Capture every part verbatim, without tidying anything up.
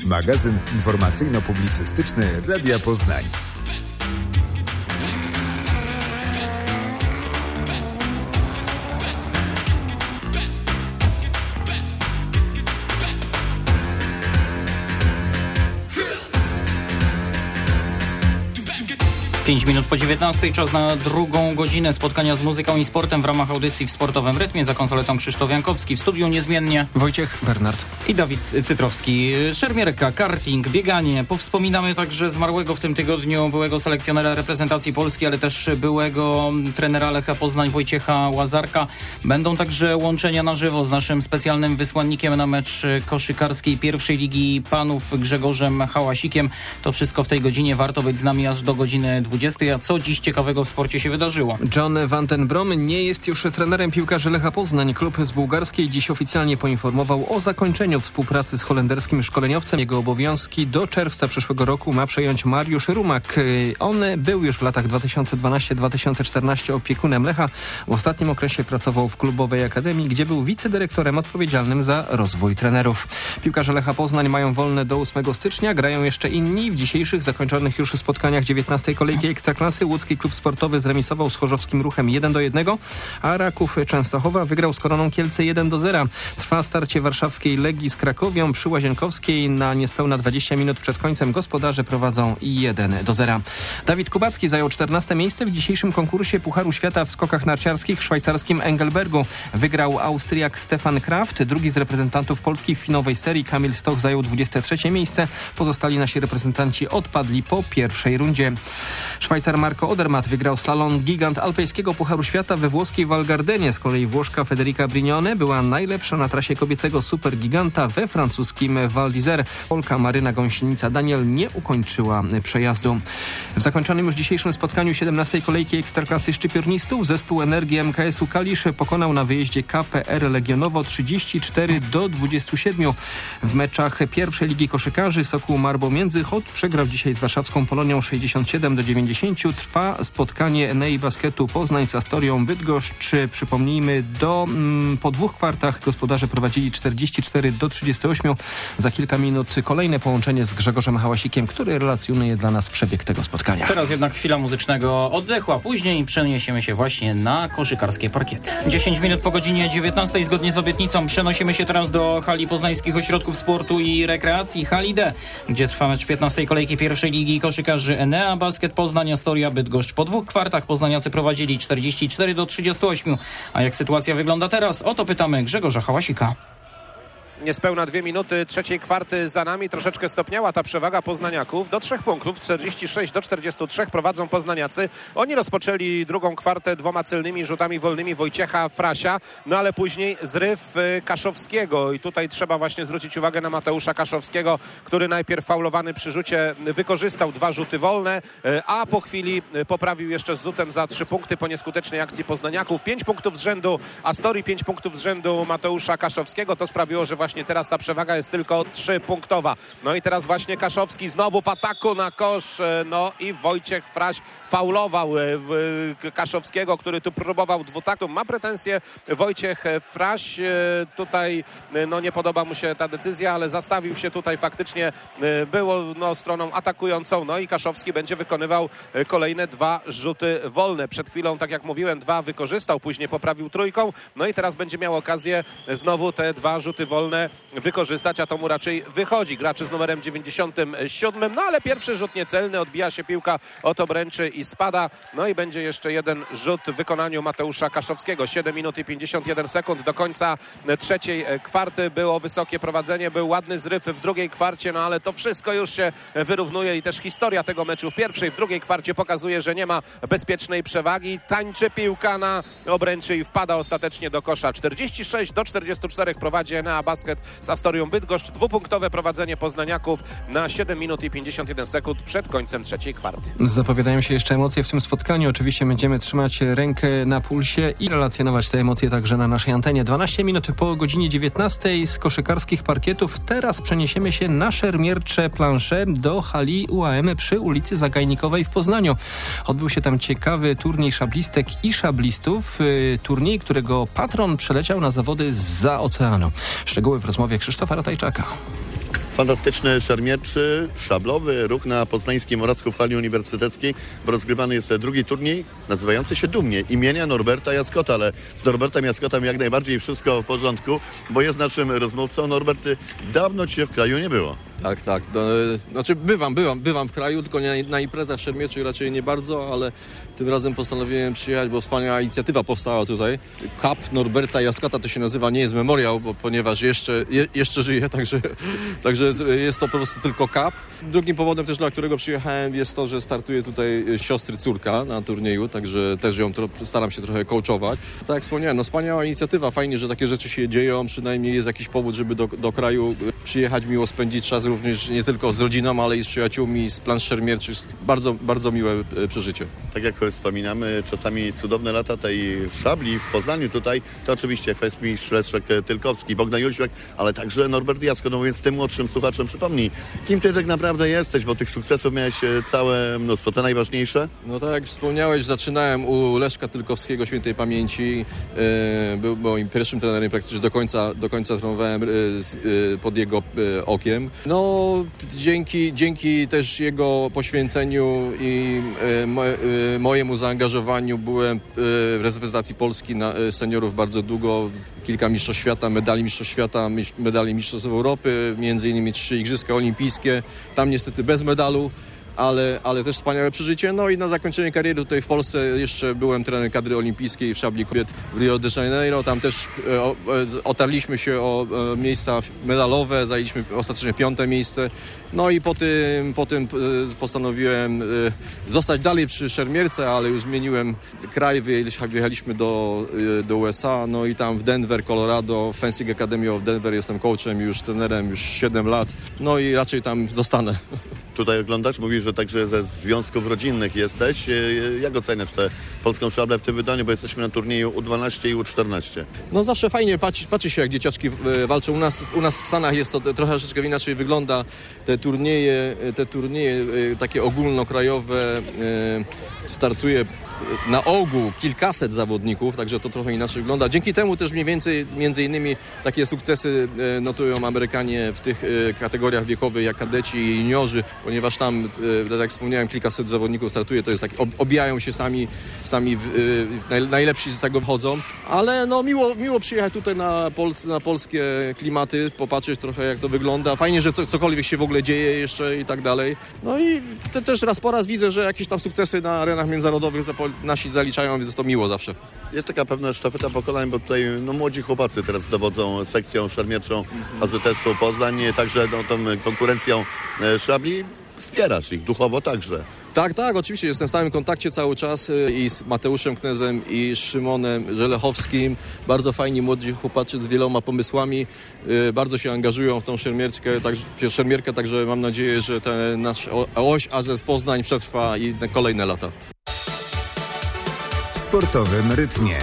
Magazyn informacyjno-publicystyczny Radia Poznań. pięć minut po dziewiętnastej, czas na drugą godzinę spotkania z muzyką i sportem w ramach audycji w sportowym rytmie. Za konsoletą Krzysztof Jankowski, w studiu niezmiennie Wojciech Bernard i Dawid Cytrowski. Szermierka, karting, bieganie. Powspominamy także zmarłego w tym tygodniu byłego selekcjonera reprezentacji Polski, ale też byłego trenera Lecha Poznań Wojciecha Łazarka. Będą także łączenia na żywo z naszym specjalnym wysłannikiem na mecz koszykarskiej pierwszej ligi panów Grzegorzem Hałasikiem. To wszystko w tej godzinie. Warto być z nami aż do godziny dwudziestej. A co dziś ciekawego w sporcie się wydarzyło? John van den Brom nie jest już trenerem piłkarzy Lecha Poznań. Klub z bułgarskiej dziś oficjalnie poinformował o zakończeniu współpracy z holenderskim szkoleniowcem. Jego obowiązki do czerwca przyszłego roku ma przejąć Mariusz Rumak. On był już w latach dwa tysiące dwunastym do dwa tysiące czternastego opiekunem Lecha. W ostatnim okresie pracował w klubowej akademii, gdzie był wicedyrektorem odpowiedzialnym za rozwój trenerów. Piłkarze Lecha Poznań mają wolne do ósmego stycznia. Grają jeszcze inni. W dzisiejszych zakończonych już spotkaniach dziewiętnastej kolejki Ekstraklasy łódzki klub sportowy zremisował z Chorzowskim Ruchem jeden do jednego, a Raków Częstochowa wygrał z Koroną Kielce jeden do zera. Trwa starcie warszawskiej Legii z Krakowią przy Łazienkowskiej. Na niespełna dwadzieścia minut przed końcem gospodarze prowadzą jeden do zera. Dawid Kubacki zajął czternaste miejsce w dzisiejszym konkursie Pucharu Świata w skokach narciarskich w szwajcarskim Engelbergu. Wygrał Austriak Stefan Kraft. Drugi z reprezentantów Polski w finałowej serii Kamil Stoch zajął dwudzieste trzecie miejsce. Pozostali nasi reprezentanci odpadli po pierwszej rundzie. Szwajcar Marco Odermatt wygrał slalom gigant alpejskiego Pucharu Świata we włoskiej Val Gardenie. Z kolei Włoszka Federica Brignone była najlepsza na trasie kobiecego supergiganta we francuskim Val d'Isère. Polka Maryna Gąsienica-Daniel nie ukończyła przejazdu. W zakończonym już dzisiejszym spotkaniu siedemnastej kolejki Ekstraklasy szczypiornistów zespół Energii M K S-u Kalisz pokonał na wyjeździe K P R Legionowo trzydzieści cztery do dwudziestu siedmiu. W meczach pierwszej ligi koszykarzy Sokół Marbo Międzychód przegrał dzisiaj z warszawską Polonią sześćdziesiąt siedem do dziewięćdziesięciu. Trwa spotkanie Enei Basketu Poznań z Astorią Bydgoszcz. Przypomnijmy, do, mm, po dwóch kwartach gospodarze prowadzili czterdzieści cztery do trzydziestu ośmiu. Za kilka minut kolejne połączenie z Grzegorzem Hałasikiem, który relacjonuje dla nas przebieg tego spotkania. Teraz jednak chwila muzycznego oddechu, a później przeniesiemy się właśnie na koszykarskie parkiety. dziesięć minut po godzinie dziewiętnastej. Zgodnie z obietnicą przenosimy się teraz do hali Poznańskich Ośrodków Sportu i Rekreacji, hali D, gdzie trwa mecz piętnastej kolejki pierwszej ligi koszykarzy Enea Basket Poznań Astoria Bydgoszcz. Po dwóch kwartach poznaniacy prowadzili czterdzieści cztery do trzydziestu ośmiu. A jak sytuacja wygląda teraz? O to pytamy Grzegorza Hałasika. Niespełna dwie minuty trzeciej kwarty za nami. Troszeczkę stopniała ta przewaga poznaniaków. Do trzech punktów, czterdzieści sześć do czterdziestu trzech prowadzą poznaniacy. Oni rozpoczęli drugą kwartę dwoma celnymi rzutami wolnymi Wojciecha Frasia, no ale później zryw Kaszowskiego i tutaj trzeba właśnie zwrócić uwagę na Mateusza Kaszowskiego, który najpierw faulowany przy rzucie wykorzystał dwa rzuty wolne, a po chwili poprawił jeszcze z rzutem za trzy punkty po nieskutecznej akcji poznaniaków. Pięć punktów z rzędu Astorii, pięć punktów z rzędu Mateusza Kaszowskiego. To sprawiło, że właśnie teraz ta przewaga jest tylko trzypunktowa. No i teraz właśnie Kaszowski znowu w ataku na kosz. No i Wojciech Fraś faulował Kaszowskiego, który tu próbował dwutaktu. Ma pretensje Wojciech Fraś. Tutaj no nie podoba mu się ta decyzja, ale zastawił się tutaj faktycznie. Było no, stroną atakującą. No i Kaszowski będzie wykonywał kolejne dwa rzuty wolne. Przed chwilą, tak jak mówiłem, dwa wykorzystał, później poprawił trójką. No i teraz będzie miał okazję znowu te dwa rzuty wolne wykorzystać, a to mu raczej wychodzi. Graczy z numerem dziewięćdziesiątym siódmym, no ale pierwszy rzut niecelny, odbija się piłka od obręczy i spada. No i będzie jeszcze jeden rzut w wykonaniu Mateusza Kaszowskiego. siedem minut i pięćdziesiąt jeden sekund do końca trzeciej kwarty. Było wysokie prowadzenie, był ładny zryw w drugiej kwarcie, no ale to wszystko już się wyrównuje i też historia tego meczu w pierwszej, w drugiej kwarcie pokazuje, że nie ma bezpiecznej przewagi. Tańczy piłka na obręczy i wpada ostatecznie do kosza. czterdzieści sześć do czterdziestu czterech prowadzi Enea Basket z Astorią Bydgoszcz. Dwupunktowe prowadzenie poznaniaków na siedem minut i pięćdziesiąt jeden sekund przed końcem trzeciej kwarty. Zapowiadają się jeszcze emocje w tym spotkaniu. Oczywiście będziemy trzymać rękę na pulsie i relacjonować te emocje także na naszej antenie. dwanaście minut po godzinie dziewiętnastej z koszykarskich parkietów. Teraz przeniesiemy się na szermiercze plansze do hali U A M przy ulicy Zagajnikowej w Poznaniu. Odbył się tam ciekawy turniej szablistek i szablistów. Turniej, którego patron przeleciał na zawody zza oceanu. Szczegóły w rozmowie Krzysztofa Ratajczaka. fantastyczny szermierczy, szablowy ruch na poznańskim Orawsku w hali uniwersyteckiej, bo rozgrywany jest drugi turniej nazywający się dumnie imienia Norberta Jaskota, ale z Norbertem Jaskotem jak najbardziej wszystko w porządku, bo jest naszym rozmówcą. Norbert, dawno cię w kraju nie było. Tak, tak. No, znaczy bywam, bywam, bywam w kraju, tylko nie, na imprezach szermierczych raczej nie bardzo, ale tym razem postanowiłem przyjechać, bo wspaniała inicjatywa powstała tutaj. Cup Norberta Jaskota to się nazywa, nie jest memoriał, bo, ponieważ jeszcze, je, jeszcze żyje, także, także jest to po prostu tylko cup. Drugim powodem też, dla którego przyjechałem, jest to, że startuje tutaj siostry córka na turnieju, także też ją tro, staram się trochę coachować. Tak jak wspomniałem, no wspaniała inicjatywa, fajnie, że takie rzeczy się dzieją, przynajmniej jest jakiś powód, żeby do, do kraju przyjechać, miło spędzić czas również nie tylko z rodziną, ale i z przyjaciółmi, z plansz szermierczych. Bardzo, bardzo miłe przeżycie. Tak jak wspominamy, czasami cudowne lata tej szabli w Poznaniu tutaj, to oczywiście fechtmistrz Leszek Tylkowski, Bogdan Jóźwiak, ale także Norbert Jaskot. No więc tym młodszym słuchaczom przypomnij, kim ty tak naprawdę jesteś, bo tych sukcesów miałeś całe mnóstwo. Te najważniejsze? No tak jak wspomniałeś, zaczynałem u Leszka Tylkowskiego, świętej pamięci. Był moim pierwszym trenerem, praktycznie do końca, do końca trenowałem pod jego okiem. No dzięki, dzięki też jego poświęceniu i mojemu zaangażowaniu byłem w reprezentacji Polski na seniorów bardzo długo. Kilka mistrzostw świata, medali mistrzostw świata, medali mistrzostw Europy, między innymi trzy igrzyska olimpijskie. Tam niestety bez medalu, ale, ale też wspaniałe przeżycie. No i na zakończenie kariery tutaj w Polsce jeszcze byłem trenerem kadry olimpijskiej w szabli kobiet w Rio de Janeiro. Tam też o, otarliśmy się o miejsca medalowe, zajęliśmy ostatecznie piąte miejsce. No i po tym, po tym postanowiłem zostać dalej przy szermierce, ale już zmieniłem kraj, wyjechaliśmy do, do U S A, no i tam w Denver, Colorado, Fencing Academy of Denver jestem coachem, już trenerem już siedem lat, no i raczej tam zostanę. Tutaj oglądasz, mówisz, że także ze związków rodzinnych jesteś. Jak oceniasz tę polską szablę w tym wydaniu, bo jesteśmy na turnieju U dwanaście i U czternaście? No zawsze fajnie patrzy, patrzy się, jak dzieciaczki walczą. U nas, u nas w Stanach jest to troszeczkę inaczej wygląda. Te turnieje, te turnieje takie ogólnokrajowe startuje na ogół kilkaset zawodników, także to trochę inaczej wygląda. Dzięki temu też mniej więcej, między innymi takie sukcesy notują Amerykanie w tych kategoriach wiekowych jak kadeci i juniorzy, ponieważ tam, tak jak wspomniałem, kilkaset zawodników startuje, to jest tak, obijają się sami, sami najlepsi z tego wchodzą, ale no miło, miło przyjechać tutaj na, Pols na polskie klimaty, popatrzeć trochę jak to wygląda. Fajnie, że co, cokolwiek się w ogóle dzieje jeszcze i tak dalej. No i te, też raz po raz widzę, że jakieś tam sukcesy na arenach międzynarodowych nasi zaliczają, więc jest to miło zawsze. Jest taka pewna sztafeta pokoleń, bo tutaj no, młodzi chłopacy teraz dowodzą sekcją szermierczą A Z S-u Poznań, także no, tą konkurencją szabli. Wspierasz ich duchowo także. Tak, tak, oczywiście jestem w stałym kontakcie cały czas i z Mateuszem Knezem i z Szymonem Żelechowskim. Bardzo fajni młodzi chłopacy z wieloma pomysłami. Bardzo się angażują w tą szermierkę, także, szermierkę, także mam nadzieję, że ten nasz oś A Z S Poznań przetrwa i kolejne lata. W sportowym rytmie.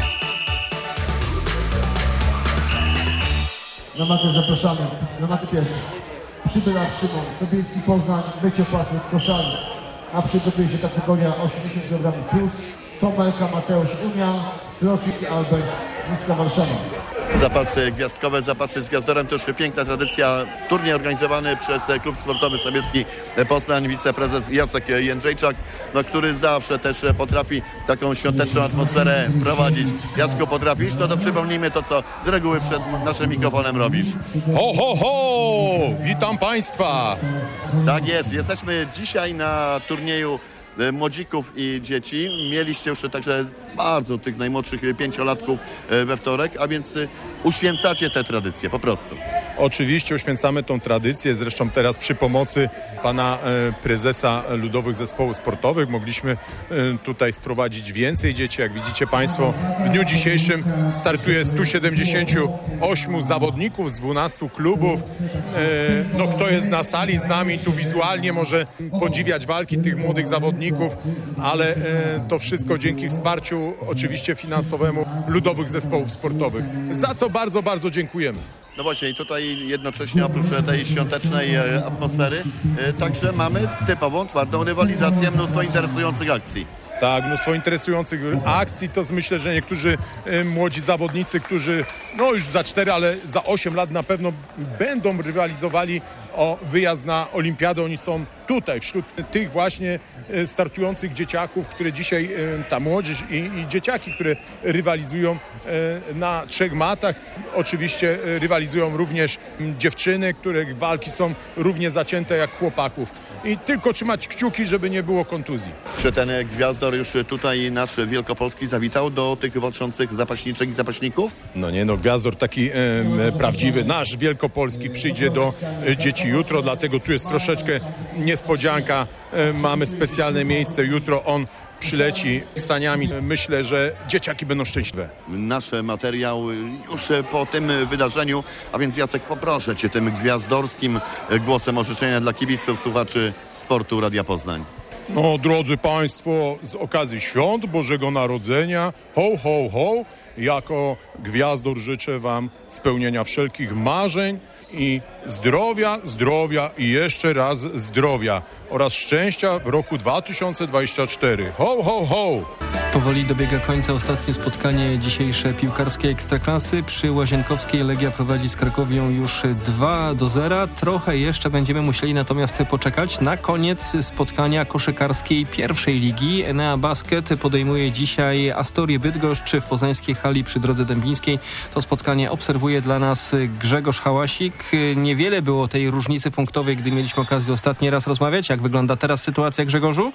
Na matę zapraszamy. Na matę pierwszą. Przybyla Szymon, Sobielski Poznań, Mycio Patryk, koszarny. A przygotuje się kategoria osiemdziesiąt kilogramów plus. Tomelka, Mateusz Unia, Srocik i Albert, Niska Warszawa. Zapasy gwiazdkowe, zapasy z gwiazdorem, to już piękna tradycja. Turniej organizowany przez Klub Sportowy Sobieski Poznań, wiceprezes Jacek Jędrzejczak, no, który zawsze też potrafi taką świąteczną atmosferę prowadzić. Jacku, potrafisz? No to przypomnijmy to, co z reguły przed naszym mikrofonem robisz. Ho, ho, ho! Witam Państwa! Tak jest, jesteśmy dzisiaj na turnieju młodzików i dzieci. Mieliście już także bardzo tych najmłodszych pięciolatków we wtorek, a więc uświęcacie tę tradycję po prostu. Oczywiście uświęcamy tą tradycję, zresztą teraz przy pomocy pana prezesa Ludowych Zespołów Sportowych mogliśmy tutaj sprowadzić więcej dzieci. Jak widzicie Państwo, w dniu dzisiejszym startuje stu siedemdziesięciu ośmiu zawodników z dwunastu klubów. No, kto jest na sali z nami tu wizualnie może podziwiać walki tych młodych zawodników, ale to wszystko dzięki wsparciu oczywiście finansowemu Ludowych Zespołów Sportowych, za co bardzo, bardzo dziękujemy. No właśnie i tutaj jednocześnie oprócz tej świątecznej atmosfery także mamy typową, twardą rywalizację, mnóstwo interesujących akcji. Tak, mnóstwo interesujących akcji, to myślę, że niektórzy y, młodzi zawodnicy, którzy no już za cztery, ale za osiem lat na pewno będą rywalizowali o wyjazd na olimpiadę. Oni są tutaj, wśród tych właśnie startujących dzieciaków, które dzisiaj, ta młodzież i, i dzieciaki, które rywalizują na trzech matach. Oczywiście rywalizują również dziewczyny, których walki są równie zacięte jak chłopaków. I tylko trzymać kciuki, żeby nie było kontuzji. Czy ten gwiazdor już tutaj nasz wielkopolski zawitał do tych walczących zapaśniczek i zapaśników? No nie, no gwiazdor taki e, prawdziwy, nasz wielkopolski przyjdzie do e, dzieci jutro, dlatego tu jest troszeczkę niespodzianka. E, mamy specjalne miejsce jutro, on przyleci staniami. Myślę, że dzieciaki będą szczęśliwe. Nasz materiał już po tym wydarzeniu, a więc Jacek, poproszę Cię tym gwiazdorskim głosem ożyczenia dla kibiców, słuchaczy Sportu Radia Poznań. No, drodzy Państwo, z okazji świąt Bożego Narodzenia, ho, ho, ho, jako gwiazdor życzę Wam spełnienia wszelkich marzeń i zdrowia, zdrowia i jeszcze raz zdrowia oraz szczęścia w roku dwa tysiące dwudziestym czwartym. Ho, ho, ho! Powoli dobiega końca ostatnie spotkanie dzisiejsze piłkarskiej Ekstraklasy. Przy Łazienkowskiej Legia prowadzi z Krakowią już dwa do zera. Trochę jeszcze będziemy musieli natomiast poczekać na koniec spotkania koszykarskiej pierwszej ligi. Enea Basket podejmuje dzisiaj Astorię Bydgoszcz w poznańskiej hali przy Drodze Dębińskiej. To spotkanie obserwuje dla nas Grzegorz Hałasik. Niewiele było tej różnicy punktowej, gdy mieliśmy okazję ostatni raz rozmawiać. Jak wygląda teraz sytuacja, Grzegorzu?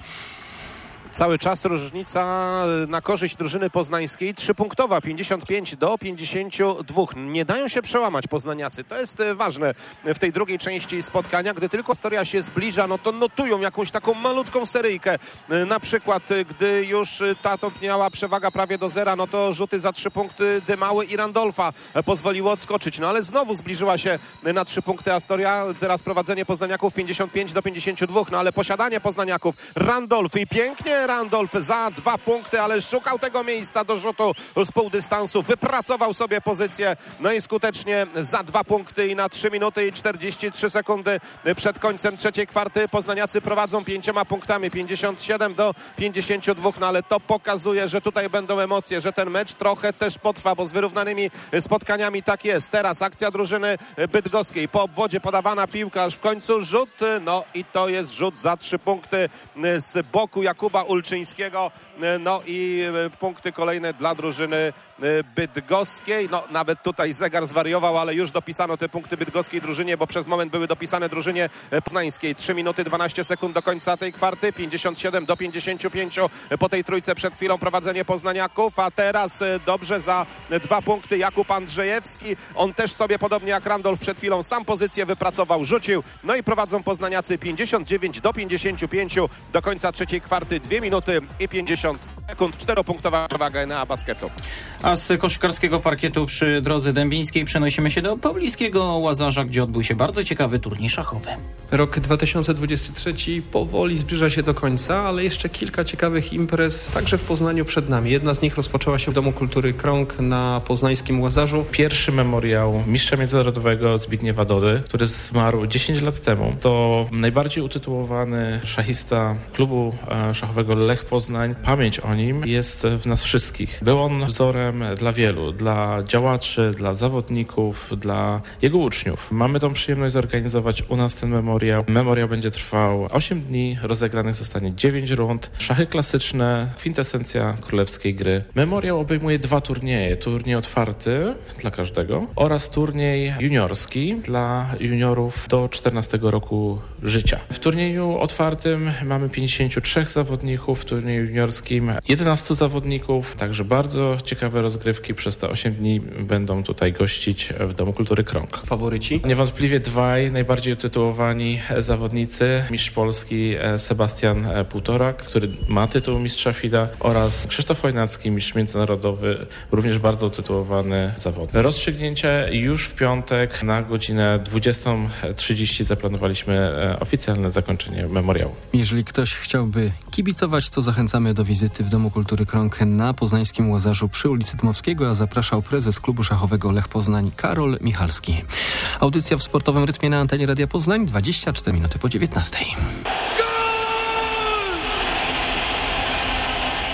Cały czas różnica na korzyść drużyny poznańskiej trzypunktowa, pięćdziesiąt pięć do pięćdziesięciu dwóch. Nie dają się przełamać poznaniacy. To jest ważne w tej drugiej części spotkania. Gdy tylko Astoria się zbliża, no to notują jakąś taką malutką seryjkę. Na przykład, gdy już ta topniała przewaga prawie do zera, no to rzuty za trzy punkty Dymały i Randolfa pozwoliło odskoczyć. No ale znowu zbliżyła się na trzy punkty Astoria. Teraz prowadzenie poznaniaków pięćdziesiąt pięć do pięćdziesięciu dwóch. No ale posiadanie poznaniaków. Randolf i pięknie Randolf za dwa punkty, ale szukał tego miejsca do rzutu z pół dystansu. Wypracował sobie pozycję, no i skutecznie za dwa punkty i na trzy minuty i czterdzieści trzy sekundy przed końcem trzeciej kwarty poznaniacy prowadzą pięcioma punktami, pięćdziesiąt siedem do pięćdziesięciu dwóch, no ale to pokazuje, że tutaj będą emocje, że ten mecz trochę też potrwa, bo z wyrównanymi spotkaniami tak jest. Teraz akcja drużyny bydgoskiej, po obwodzie podawana piłka, aż w końcu rzut, no i to jest rzut za trzy punkty z boku Jakuba Ulczyńskiego, no i punkty kolejne dla drużyny bydgoskiej. No nawet tutaj zegar zwariował, ale już dopisano te punkty bydgoskiej drużynie, bo przez moment były dopisane drużynie poznańskiej. trzy minuty dwanaście sekund do końca tej kwarty, pięćdziesiąt siedem do pięćdziesięciu pięciu po tej trójce przed chwilą prowadzenie poznaniaków, a teraz dobrze za dwa punkty Jakub Andrzejewski. On też sobie podobnie jak Randolf przed chwilą sam pozycję wypracował, rzucił, no i prowadzą poznaniacy pięćdziesiąt dziewięć do pięćdziesięciu pięciu do końca trzeciej kwarty, dwie minuty i pięćdziesiąt sekund, czteropunktowa przewaga Enea Basketu. A z koszykarskiego parkietu przy Drodze Dębińskiej przenosimy się do pobliskiego Łazarza, gdzie odbył się bardzo ciekawy turniej szachowy. Rok dwa tysiące dwudziesty trzeci powoli zbliża się do końca, ale jeszcze kilka ciekawych imprez także w Poznaniu przed nami. Jedna z nich rozpoczęła się w Domu Kultury Krąg na poznańskim Łazarzu. Pierwszy memoriał mistrza międzynarodowego Zbigniewa Dody, który zmarł dziesięć lat temu. To najbardziej utytułowany szachista klubu szachowego Lech Poznań. Pamięć o nim jest w nas wszystkich. Był on wzorem dla wielu, dla działaczy, dla zawodników, dla jego uczniów. Mamy tą przyjemność zorganizować u nas ten memoriał. Memoriał będzie trwał osiem dni, rozegranych zostanie dziewięć rund. Szachy klasyczne, kwintesencja królewskiej gry. Memoriał obejmuje dwa turnieje. Turniej otwarty dla każdego oraz turniej juniorski dla juniorów do czternastego roku życia. W turnieju otwartym mamy pięćdziesięciu trzech zawodników, w turnieju juniorskim jedenastu zawodników, także bardzo ciekawe rozgrywki przez te osiem dni będą tutaj gościć w Domu Kultury Krąg. Faworyci? Niewątpliwie dwaj najbardziej utytułowani zawodnicy, mistrz Polski Sebastian Półtorak, który ma tytuł mistrza F I D A, oraz Krzysztof Chojnacki, mistrz międzynarodowy, również bardzo utytułowany zawodnik. Rozstrzygnięcie już w piątek na godzinę dwudziestą trzydzieści zaplanowaliśmy oficjalne zakończenie memoriału. Jeżeli ktoś chciałby kibicować, to zachęcamy do wizyty w Domu Kultury Krąg na poznańskim Łazarzu przy ulicy Dmowskiego, a zapraszał prezes klubu szachowego Lech Poznań Karol Michalski. Audycja w sportowym rytmie na antenie Radia Poznań, dwadzieścia cztery minuty po dziewiętnastej.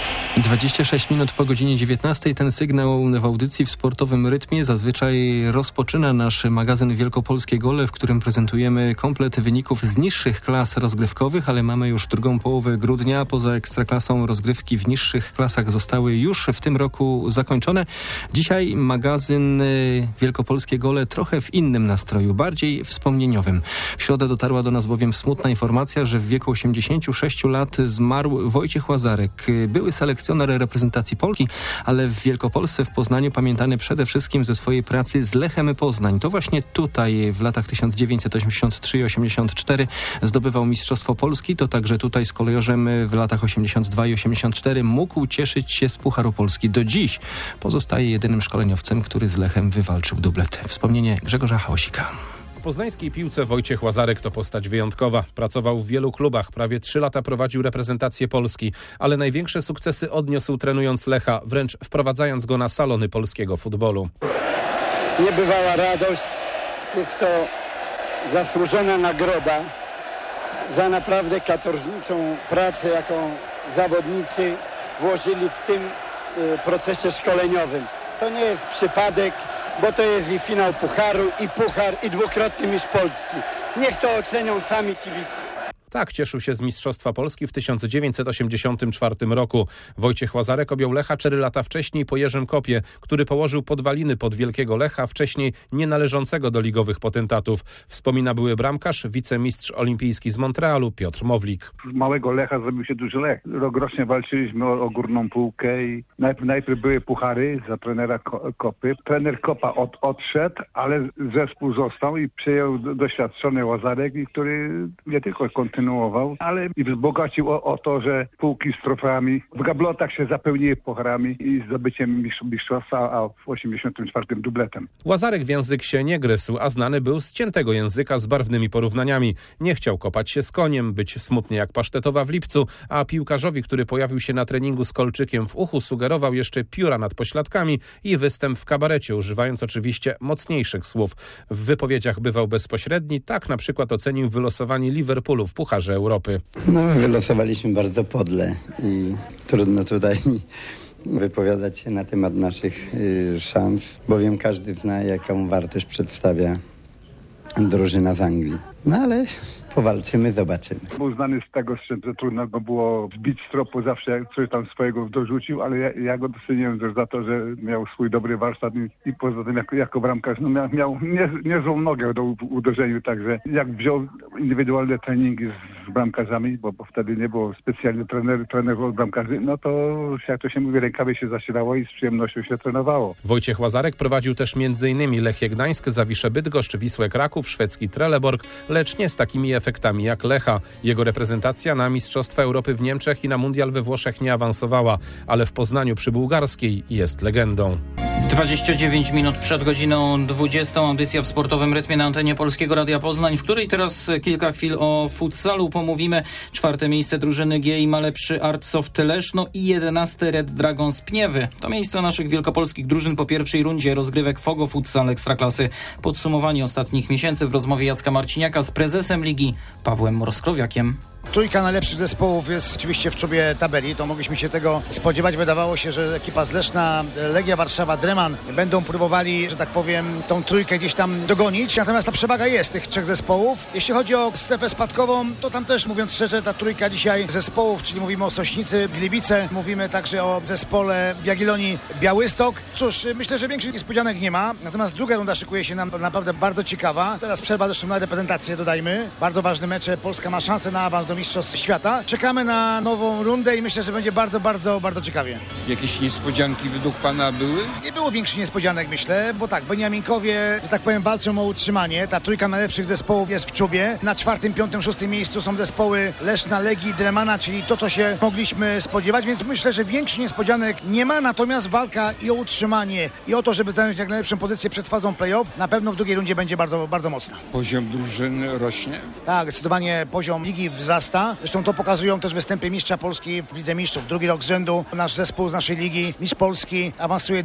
dwadzieścia sześć minut po godzinie dziewiętnastej. Ten sygnał w audycji w sportowym rytmie zazwyczaj rozpoczyna nasz magazyn Wielkopolskie Gole, w którym prezentujemy komplet wyników z niższych klas rozgrywkowych, ale mamy już drugą połowę grudnia. Poza ekstraklasą rozgrywki w niższych klasach zostały już w tym roku zakończone. Dzisiaj magazyn Wielkopolskie Gole trochę w innym nastroju, bardziej wspomnieniowym. W środę dotarła do nas bowiem smutna informacja, że w wieku osiemdziesięciu sześciu lat zmarł Wojciech Łazarek. Były selekcjoner reprezentacji Polski, ale w Wielkopolsce, w Poznaniu pamiętany przede wszystkim ze swojej pracy z Lechem Poznań. To właśnie tutaj w latach tysiąc dziewięćset osiemdziesiąt trzy do osiemdziesiąt cztery zdobywał Mistrzostwo Polski. To także tutaj z kolejorzem w latach osiemdziesiąt dwa i osiemdziesiąt cztery mógł cieszyć się z Pucharu Polski. Do dziś pozostaje jedynym szkoleniowcem, który z Lechem wywalczył dublet. Wspomnienie Grzegorza Chaosika. W poznańskiej piłce Wojciech Łazarek to postać wyjątkowa. Pracował w wielu klubach, prawie trzy lata prowadził reprezentację Polski, ale największe sukcesy odniósł trenując Lecha, wręcz wprowadzając go na salony polskiego futbolu. Niebywała radość, jest to zasłużona nagroda za naprawdę katorżniczą pracę, jaką zawodnicy włożyli w tym procesie szkoleniowym. To nie jest przypadek, bo to jest i finał Pucharu, i Puchar, i dwukrotny mistrz Polski. Niech to ocenią sami kibice. Tak cieszył się z Mistrzostwa Polski w tysiąc dziewięćset osiemdziesiątym czwartym roku. Wojciech Łazarek objął Lecha cztery lata wcześniej po Jerzym Kopie, który położył podwaliny pod Wielkiego Lecha, wcześniej nienależącego do ligowych potentatów. Wspomina były bramkarz, wicemistrz olimpijski z Montrealu Piotr Mowlik. Z małego Lecha zrobił się duży Lech. Rokrocznie walczyliśmy o, o górną półkę i najpierw, najpierw były puchary za trenera Kopy. Trener Kopa od, odszedł, ale zespół został i przyjął doświadczony Łazarek, który nie tylko kontynuował, ale i wzbogacił o, o to, że półki z trofeami w gablotach się zapełniły pucharami i zdobyciem mistrzostwa, a w osiemdziesiątym czwartym dubletem. Łazarek w język się nie gryzł, a znany był z ciętego języka z barwnymi porównaniami. Nie chciał kopać się z koniem, być smutny jak pasztetowa w lipcu, a piłkarzowi, który pojawił się na treningu z kolczykiem w uchu, sugerował jeszcze pióra nad pośladkami i występ w kabarecie, używając oczywiście mocniejszych słów. W wypowiedziach bywał bezpośredni, tak na przykład ocenił wylosowanie Liverpoolu w Pucharze Europy. No, wylosowaliśmy bardzo podle i trudno tutaj wypowiadać się na temat naszych y, szans, bowiem każdy zna, jaką wartość przedstawia drużyna z Anglii. No ale powalczymy, zobaczymy. Był znany z tego, że trudno go było zbić z tropu, zawsze jak coś tam swojego dorzucił, ale ja, ja go doceniłem też za to, że miał swój dobry warsztat i, i poza tym jako, jako bramkarz no miał, miał nie, niezłą nogę do uderzeniu, także jak wziął indywidualne treningi z, z bramkarzami, bo, bo wtedy nie było specjalnie trener, trenerów od bramkarzy, no to jak to się mówi, rękawie się zasilało i z przyjemnością się trenowało. Wojciech Łazarek prowadził też między innymi Lechię Gdańsk, Zawiszę Bydgoszcz, Wisłę Kraków, szwedzki Trelleborg, lecz nie z takimi efektami jak Lecha. Jego reprezentacja na Mistrzostwa Europy w Niemczech i na Mundial we Włoszech nie awansowała, ale w Poznaniu przy Bułgarskiej jest legendą. dwadzieścia dziewięć minut przed godziną dwudziestą. Audycja w sportowym rytmie na antenie Polskiego Radia Poznań, w której teraz kilka chwil o futsalu pomówimy. Czwarte miejsce drużyny G I Malepszy Artsoft Leszno i jedenaste Red Dragons Pniewy. To miejsca naszych wielkopolskich drużyn po pierwszej rundzie rozgrywek Fogo Futsal Ekstraklasy. Podsumowanie ostatnich miesięcy w rozmowie Jacka Marciniaka z prezesem ligi Pawłem Mroskrowiakiem. Trójka najlepszych zespołów jest oczywiście w czubie tabeli, to mogliśmy się tego spodziewać. Wydawało się, że ekipa z Leszna, Legia Warszawa, Dreman będą próbowali, że tak powiem, tą trójkę gdzieś tam dogonić. Natomiast ta przewaga jest tych trzech zespołów. Jeśli chodzi o strefę spadkową, to tam też, mówiąc szczerze, ta trójka dzisiaj zespołów, czyli mówimy o Sośnicy, Gliwice, mówimy także o zespole Jagiellonii Białystok. Cóż, myślę, że większych niespodzianek nie ma. Natomiast druga runda szykuje się nam naprawdę bardzo ciekawa. Teraz przerwa zresztą na reprezentację, dodajmy. Bardzo ważne mecze. Polska ma szansę na awans do Mistrzostw Świata. Czekamy na nową rundę i myślę, że będzie bardzo, bardzo, bardzo ciekawie. Jakieś niespodzianki według pana były? Nie było większych niespodzianek, myślę, bo tak, Beniaminkowie, że tak powiem, walczą o utrzymanie. Ta trójka najlepszych zespołów jest w czubie. Na czwartym, piątym, szóstym miejscu są zespoły Leszna, Legii, Dremana, czyli to, co się mogliśmy spodziewać, więc myślę, że większych niespodzianek nie ma, natomiast walka i o utrzymanie, i o to, żeby zająć jak najlepszą pozycję przed fazą play-off, na pewno w drugiej rundzie będzie bardzo, bardzo mocna. Poziom drużyny rośnie? Tak, zdecydowanie poziom ligi wzrasta. Zresztą to pokazują też występy mistrza Polski w Lidze Mistrzów. Drugi rok z rzędu nasz zespół z naszej ligi, mistrz Polski, awansuje do Elite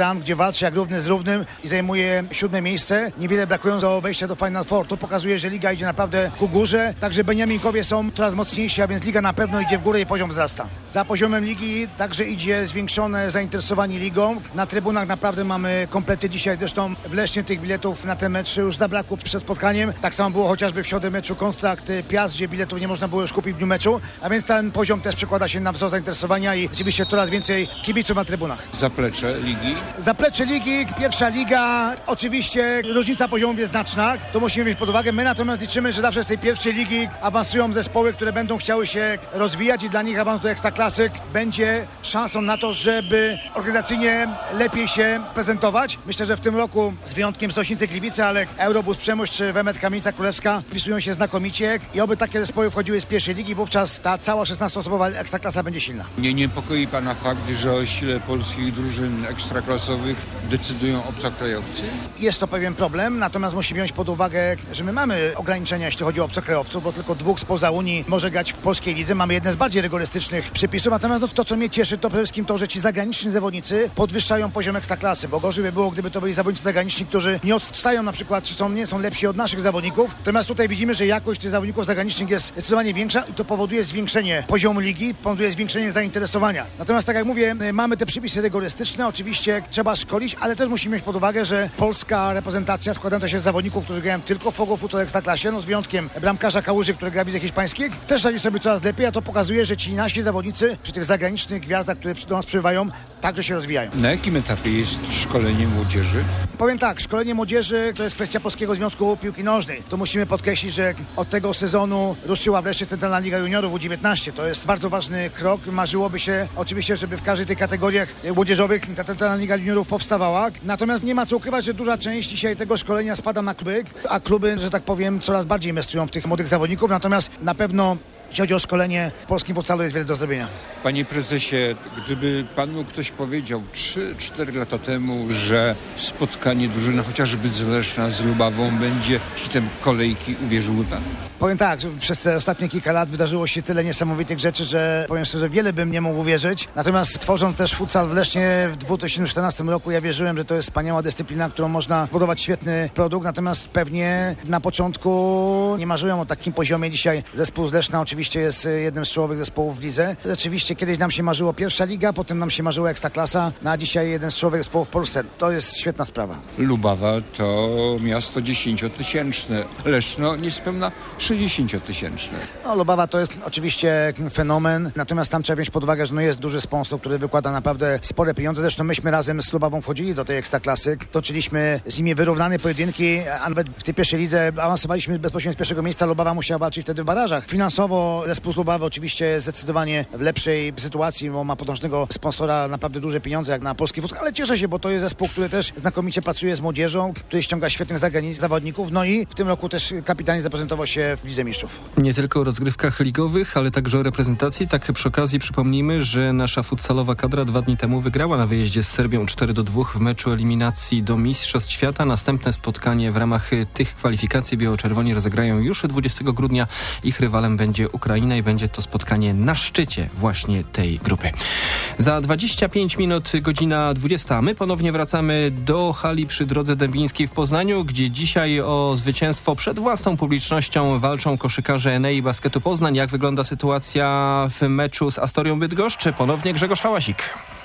Grand, gdzie walczy jak równy z równym i zajmuje siódme miejsce. Niewiele brakują do wejścia do Final Four. To pokazuje, że liga idzie naprawdę ku górze. Także Beniaminkowie są coraz mocniejsi, a więc liga na pewno idzie w górę i poziom wzrasta. Za poziomem ligi także idzie zwiększone zainteresowanie ligą. Na trybunach naprawdę mamy komplety dzisiaj. Zresztą w Lesznie tych biletów na ten mecz już zabrakło przed spotkaniem. Tak samo było chociażby w środę meczu Kontrakt Piast, gdzie biletów nie można było już kupić w dniu meczu. A więc ten poziom też przekłada się na wzrost zainteresowania i rzeczywiście coraz więcej kibiców na trybunach. Zaplecze ligi? Zaplecze ligi, pierwsza liga, oczywiście różnica poziomów jest znaczna, to musimy mieć pod uwagę. My natomiast liczymy, że zawsze z tej pierwszej ligi awansują zespoły, które będą chciały się rozwijać i dla nich awans do Ekstraklasy będzie szansą na to, żeby organizacyjnie lepiej się prezentować. Myślę, że w tym roku z wyjątkiem Stocznicy Gliwice, ale Eurobus Przemyśl czy Wemet Kamienica Królewska wpisują się znakomicie i oby takie zespoły wchodziły z pierwszej ligi, wówczas ta cała szesnastoosobowa Ekstraklasa będzie silna. Nie niepokoi pana fakt, że o sile polskich drużyn ekstraklasowych decydują obcokrajowcy? Jest to pewien problem, natomiast musimy wziąć pod uwagę, że my mamy ograniczenia, jeśli chodzi o obcokrajowców, bo tylko dwóch spoza Unii może grać w polskiej lidze. Mamy jedne z bardziej rygorystycznych przepisów, natomiast no, to, co mnie cieszy, to przede wszystkim to, że ci zagraniczni zawodnicy podwyższają poziom ekstraklasy, bo gorzej by było, gdyby to byli zawodnicy zagraniczni, którzy nie odstają na przykład, czy są, nie są lepsi od naszych zawodników. Natomiast tutaj widzimy, że jakość tych zawodników zagranicznych jest zdecydowanie większa i to powoduje zwiększenie poziomu ligi, powoduje zwiększenie zainteresowania. Natomiast tak jak mówię, mamy te przepisy rygorystyczne, oczywiście trzeba szkolić, ale też musimy mieć pod uwagę, że polska reprezentacja składająca się z zawodników, którzy grają tylko w Fogo-Futsal Ekstraklasie, no z wyjątkiem bramkarza Kałuży, który gra w lidze hiszpańskiej, też radzi sobie coraz lepiej, a to pokazuje, że ci nasi zawodnicy przy tych zagranicznych gwiazdach, które do nas przybywają, także się rozwijają. Na jakim etapie jest szkolenie młodzieży? Powiem tak, szkolenie młodzieży to jest kwestia Polskiego Związku Piłki Nożnej. Tu musimy podkreślić, że od tego sezonu ruszyła wreszcie Centralna Liga Juniorów U dziewiętnaście. To jest bardzo ważny krok. Marzyłoby się oczywiście, żeby w każdej tej kategoriach młodzieżowych ta Centralna Liga Juniorów powstawała. Natomiast nie ma co ukrywać, że duża część dzisiaj tego szkolenia spada na kluby, a kluby, że tak powiem, coraz bardziej inwestują w tych młodych zawodników. Natomiast na pewno jeśli chodzi o szkolenie w polskim futsalu, jest wiele do zrobienia. Panie prezesie, gdyby panu ktoś powiedział trzy cztery lata temu, że spotkanie drużyny chociażby z Leszna z Lubawą będzie hitem kolejki, uwierzyłby pan? Powiem tak, że przez te ostatnie kilka lat wydarzyło się tyle niesamowitych rzeczy, że powiem szczerze, wiele bym nie mógł uwierzyć. Natomiast tworząc też futsal w Lesznie w dwa tysiące czternastym roku, ja wierzyłem, że to jest wspaniała dyscyplina, którą można budować świetny produkt. Natomiast pewnie na początku nie marzyłem o takim poziomie. Dzisiaj zespół z Leszna oczywiście jest jednym z czołowych zespołów w lidze. Rzeczywiście kiedyś nam się marzyło pierwsza liga, potem nam się marzyło Ekstraklasa, no a dzisiaj jeden z czołowych zespołów w Polsce. To jest świetna sprawa. Lubawa to miasto dziesięciotysięczne, Leszno niespełna sześćdziesięciotysięczne. No, Lubawa to jest oczywiście fenomen, natomiast tam trzeba wziąć pod uwagę, że no jest duży sponsor, który wykłada naprawdę spore pieniądze. Zresztą myśmy razem z Lubawą wchodzili do tej Ekstraklasy, toczyliśmy z nimi wyrównane pojedynki, a nawet w tej pierwszej lidze awansowaliśmy bezpośrednio z pierwszego miejsca. Lubawa musiała walczyć wtedy w barażach. Finansowo zespół z Lubawy oczywiście jest zdecydowanie w lepszej sytuacji, bo ma potężnego sponsora, naprawdę duże pieniądze jak na polski futsal, ale cieszę się, bo to jest zespół, który też znakomicie pracuje z młodzieżą, który ściąga świetnych zawodników, no i w tym roku też kapitalnie zaprezentował się w Lidze Mistrzów. Nie tylko o rozgrywkach ligowych, ale także o reprezentacji. Tak przy okazji przypomnijmy, że nasza futsalowa kadra dwa dni temu wygrała na wyjeździe z Serbią cztery do dwóch w meczu eliminacji do Mistrzostw Świata. Następne spotkanie w ramach tych kwalifikacji biało-czerwoni rozegrają już dwudziestego grudnia. Ich rywalem będzie Ukraina i będzie to spotkanie na szczycie właśnie tej grupy. Za dwadzieścia pięć minut godzina dwudziesta. My ponownie wracamy do hali przy Drodze Dębińskiej w Poznaniu, gdzie dzisiaj o zwycięstwo przed własną publicznością walczą koszykarze Enei Basketu Poznań. Jak wygląda sytuacja w meczu z Astorią Bydgoszcz? Ponownie Grzegorz Hałasik.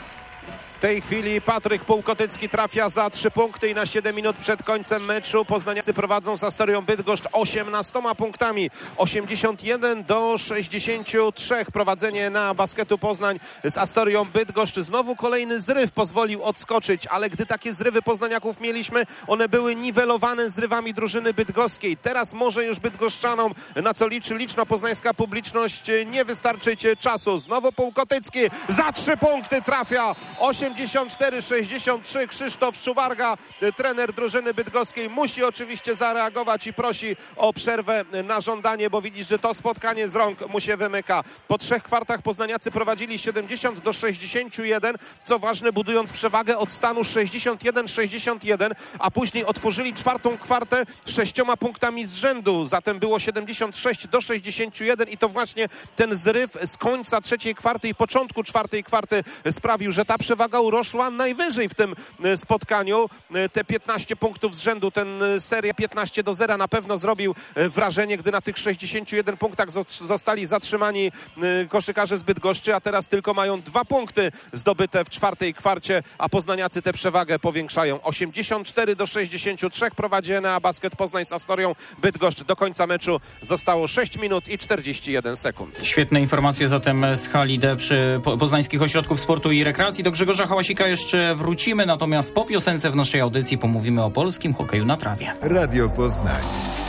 W tej chwili Patryk Półkotycki trafia za trzy punkty i na siedem minut przed końcem meczu poznaniacy prowadzą z Astorią Bydgoszcz osiemnastoma punktami. osiemdziesiąt jeden do sześćdziesięciu trzech. Prowadzenie na Basketu Poznań z Astorią Bydgoszcz. Znowu kolejny zryw pozwolił odskoczyć, ale gdy takie zrywy poznaniaków mieliśmy, one były niwelowane zrywami drużyny bydgoskiej. Teraz może już bydgoszczanom, na co liczy liczna poznańska publiczność, nie wystarczyć czasu. Znowu Półkotycki za trzy punkty trafia. osiemdziesiąt cztery sześćdziesiąt trzy. Krzysztof Szubarga, trener drużyny bydgoskiej, musi oczywiście zareagować i prosi o przerwę na żądanie, bo widzisz, że to spotkanie z rąk mu się wymyka. Po trzech kwartach poznaniacy prowadzili siedemdziesiąt do sześćdziesięciu jeden, co ważne, budując przewagę od stanu sześćdziesiąt jeden sześćdziesiąt jeden, a później otworzyli czwartą kwartę sześcioma punktami z rzędu. Zatem było siedemdziesiąt sześć do sześćdziesięciu jeden i to właśnie ten zryw z końca trzeciej kwarty i początku czwartej kwarty sprawił, że ta przewaga urosła najwyżej w tym spotkaniu. Te piętnaście punktów z rzędu, ten seria piętnaście do zera na pewno zrobił wrażenie, gdy na tych sześćdziesięciu jeden punktach zostali zatrzymani koszykarze z Bydgoszczy, a teraz tylko mają dwa punkty zdobyte w czwartej kwarcie, a poznaniacy tę przewagę powiększają. osiemdziesiąt cztery do sześćdziesięciu trzech prowadzi Enea Basket Poznań z Astorią Bydgoszcz. Do końca meczu zostało sześć minut i czterdzieści jeden sekund. Świetne informacje zatem z hali D przy Poznańskich Ośrodków Sportu i Rekreacji. Do Grzegorza Hałasika jeszcze wrócimy, natomiast po piosence w naszej audycji pomówimy o polskim hokeju na trawie. Radio Poznań.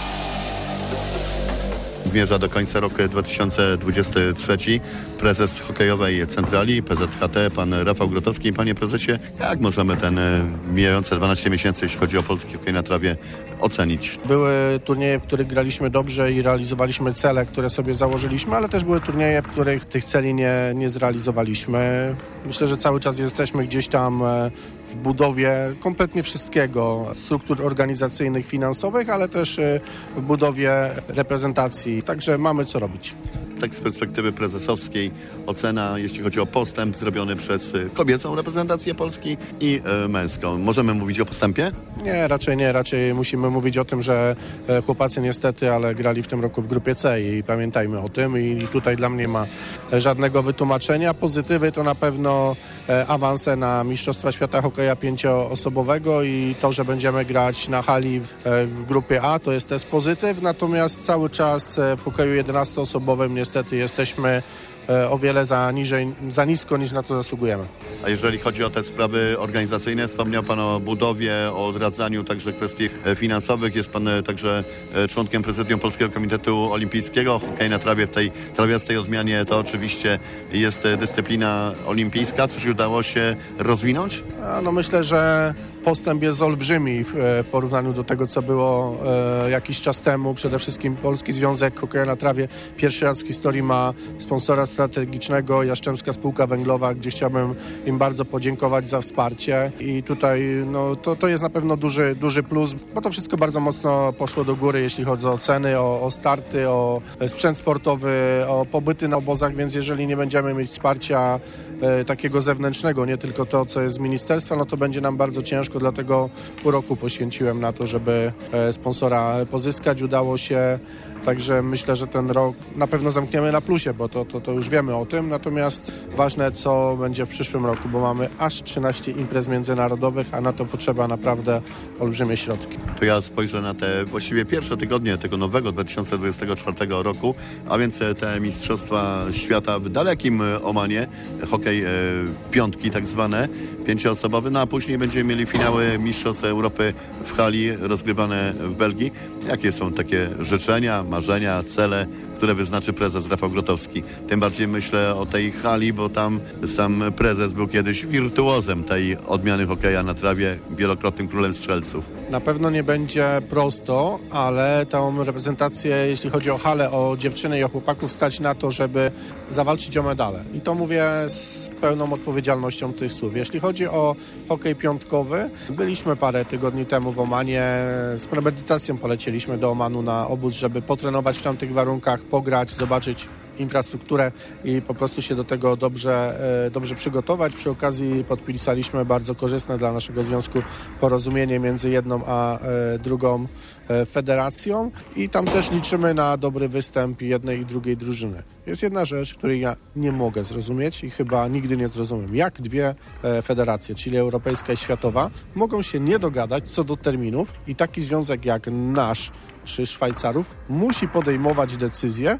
Zmierza do końca roku dwa tysiące dwudziesty trzeci. Prezes hokejowej centrali P Z H T, pan Rafał Grotowski. Panie prezesie, jak możemy ten mijające dwanaście miesięcy, jeśli chodzi o polski hokej na trawie, ocenić? Były turnieje, w których graliśmy dobrze i realizowaliśmy cele, które sobie założyliśmy, ale też były turnieje, w których tych celi nie, nie zrealizowaliśmy. Myślę, że cały czas jesteśmy gdzieś tam w budowie kompletnie wszystkiego, struktur organizacyjnych, finansowych, ale też w budowie reprezentacji. Także mamy co robić. Tak z perspektywy prezesowskiej ocena, jeśli chodzi o postęp zrobiony przez kobiecą reprezentację Polski i e, męską. Możemy mówić o postępie? Nie, raczej nie. Raczej musimy mówić o tym, że chłopacy niestety, ale grali w tym roku w grupie C i pamiętajmy o tym i tutaj dla mnie ma żadnego wytłumaczenia. Pozytywy to na pewno awanse na Mistrzostwa Świata Hokeja pięcioosobowego i to, że będziemy grać na hali w, w grupie A, to jest też pozytyw, natomiast cały czas w hokeju jedenastoosobowym niestety jesteśmy o wiele za, niżej, za nisko niż na to zasługujemy. A jeżeli chodzi o te sprawy organizacyjne, wspomniał pan o budowie, o odradzaniu także kwestii finansowych. Jest pan także członkiem prezydium Polskiego Komitetu Olimpijskiego. Hokej na trawie w tej trawiastej odmianie to oczywiście jest dyscyplina olimpijska. Coś udało się rozwinąć? A no myślę, że postęp jest olbrzymi w porównaniu do tego, co było e, jakiś czas temu. Przede wszystkim Polski Związek Hokeja na trawie pierwszy raz w historii ma sponsora strategicznego, Jastrzębska Spółka Węglowa, gdzie chciałbym im bardzo podziękować za wsparcie i tutaj no, to, to jest na pewno duży, duży plus, bo to wszystko bardzo mocno poszło do góry, jeśli chodzi o ceny, o, o starty, o sprzęt sportowy, o pobyty na obozach, więc jeżeli nie będziemy mieć wsparcia e, takiego zewnętrznego, nie tylko to, co jest z ministerstwa, no to będzie nam bardzo ciężko, dlatego pół roku poświęciłem na to, żeby e, sponsora pozyskać. Udało się. Także myślę, że ten rok na pewno zamkniemy na plusie, bo to, to, to już wiemy o tym. Natomiast ważne, co będzie w przyszłym roku, bo mamy aż trzynaście imprez międzynarodowych, a na to potrzeba naprawdę olbrzymie środki. To ja spojrzę na te właściwie pierwsze tygodnie tego nowego dwa tysiące dwudziestego czwartego roku, a więc te Mistrzostwa Świata w dalekim Omanie, hokej e, piątki tak zwane, pięcioosobowy, no a później będziemy mieli finały Mistrzostw Europy w hali rozgrywane w Belgii. Jakie są takie życzenia, marzenia, cele, które wyznaczy prezes Rafał Grotowski? Tym bardziej myślę o tej hali, bo tam sam prezes był kiedyś wirtuozem tej odmiany hokeja na trawie, wielokrotnym królem strzelców. Na pewno nie będzie prosto, ale tą reprezentację, jeśli chodzi o halę, o dziewczyny i o chłopaków, stać na to, żeby zawalczyć o medale. I to mówię z pełną odpowiedzialnością tych słów. Jeśli chodzi o hokej piątkowy, byliśmy parę tygodni temu w Omanie, z premedytacją polecieliśmy do Omanu na obóz, żeby potrenować w tamtych warunkach, pograć, zobaczyć infrastrukturę i po prostu się do tego dobrze, dobrze przygotować. Przy okazji podpisaliśmy bardzo korzystne dla naszego związku porozumienie między jedną a drugą federacją i tam też liczymy na dobry występ jednej i drugiej drużyny. Jest jedna rzecz, której ja nie mogę zrozumieć i chyba nigdy nie zrozumiem. Jak dwie federacje, czyli europejska i światowa, mogą się nie dogadać co do terminów i taki związek jak nasz czy Szwajcarów musi podejmować decyzję,